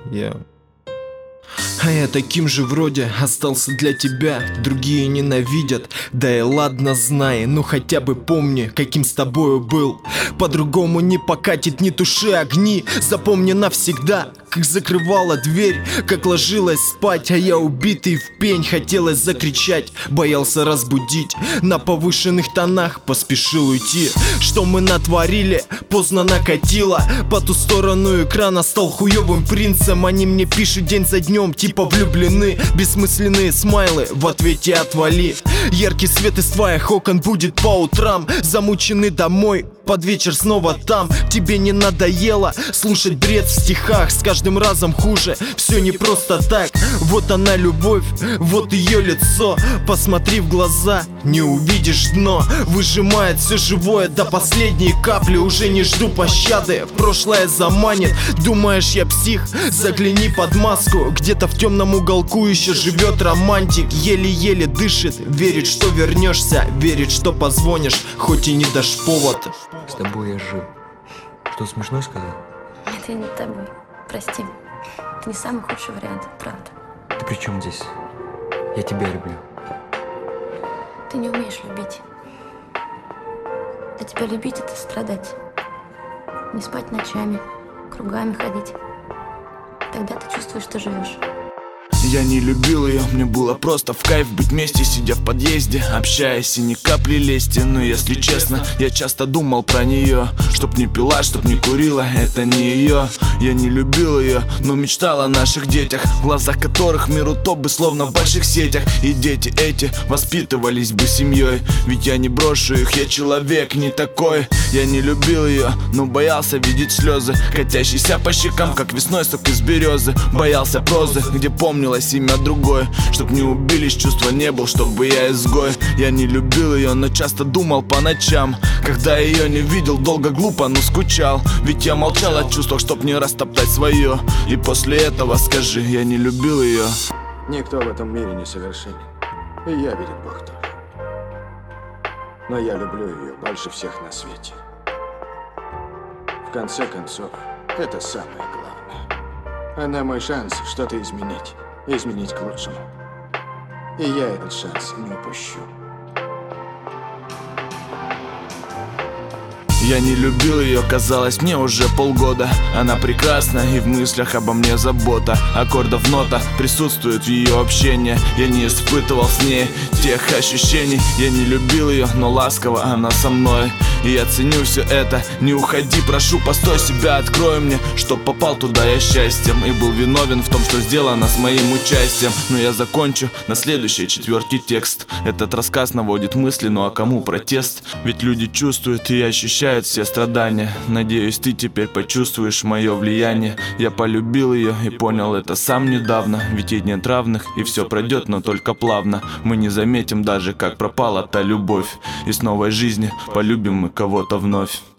А я таким же вроде остался для тебя. Другие ненавидят, да и ладно, знай. Ну хотя бы помни, каким с тобою был. По-другому не покатит, не туши огни. Запомни навсегда, как закрывала дверь, как ложилась спать, а я убитый в пень. Хотелось закричать, боялся разбудить. На повышенных тонах поспешил уйти. Что мы натворили, поздно накатило. По ту сторону экрана стал хуёвым принцем. Они мне пишут день за днем, типа влюблены. Бессмысленные смайлы, в ответе отвали. Яркий свет из твоих окон будет по утрам. Замученный домой, под вечер снова там. Тебе не надоело слушать бред в стихах? С каждым разом хуже, все не просто так. Вот она любовь, вот ее лицо. Посмотри в глаза, не увидишь дно. Выжимает все живое до последней капли. Уже не жду пощады, прошлое заманит. Думаешь, я псих? Загляни под маску. Где-то в темном уголку еще живет романтик. Еле-еле дышит, верит, что вернешься. Верит, что позвонишь, хоть и не дашь повод. С тобой я жил. Что, смешно сказал? Нет, я не тобой. Прости. Это не самый худший вариант, правда. Ты при чем здесь? Я тебя люблю. Ты не умеешь любить. А тебя любить — это страдать. Не спать ночами, кругами ходить. Тогда ты чувствуешь, что живешь. Я не любил ее, мне было просто в кайф быть вместе, сидя в подъезде, общаясь и ни капли лести. Но если честно, я часто думал про нее. Чтоб не пила, чтоб не курила, это не ее. Я не любил ее, но мечтал о наших детях, в глазах которых мир утоп бы словно в больших сетях. И дети эти воспитывались бы семьей, ведь я не брошу их, я человек не такой. Я не любил ее, но боялся видеть слезы, катящиеся по щекам, как весной сок из березы. Боялся прозы, где помнилось имя другое, чтоб не убились, чувства не был, чтобы я изгой. Я не любил ее, но часто думал по ночам. Когда ее не видел, долго глупо, но скучал. Ведь я молчал о чувствах, чтоб не растоптать свое. И после этого скажи, я не любил ее. Никто в этом мире не совершенен. И я, видит Бог, тоже. Но я люблю ее больше всех на свете. В конце концов, это самое главное. Она мой шанс что-то изменить. Изменить к лучшему. И я этот шанс не упущу. Я не любил ее, казалось мне уже полгода. Она прекрасна, и в мыслях обо мне забота. Аккордов нота присутствует в ее общении. Я не испытывал с ней тех ощущений. Я не любил ее, но ласково она со мной. И я ценю все это, не уходи, прошу, постой, себя открой мне. Чтоб попал туда я счастьем и был виновен в том, что сделано с моим участием. Но я закончу на следующей четверке текст. Этот рассказ наводит мысли, ну а кому протест? Ведь люди чувствуют и ощущают все страдания. Надеюсь, ты теперь почувствуешь мое влияние. Я полюбил ее и понял это сам недавно. Ведь ей нет равных, и все пройдет, но только плавно. Мы не заметим даже, как пропала та любовь. И с новой жизни полюбим мы кого-то вновь.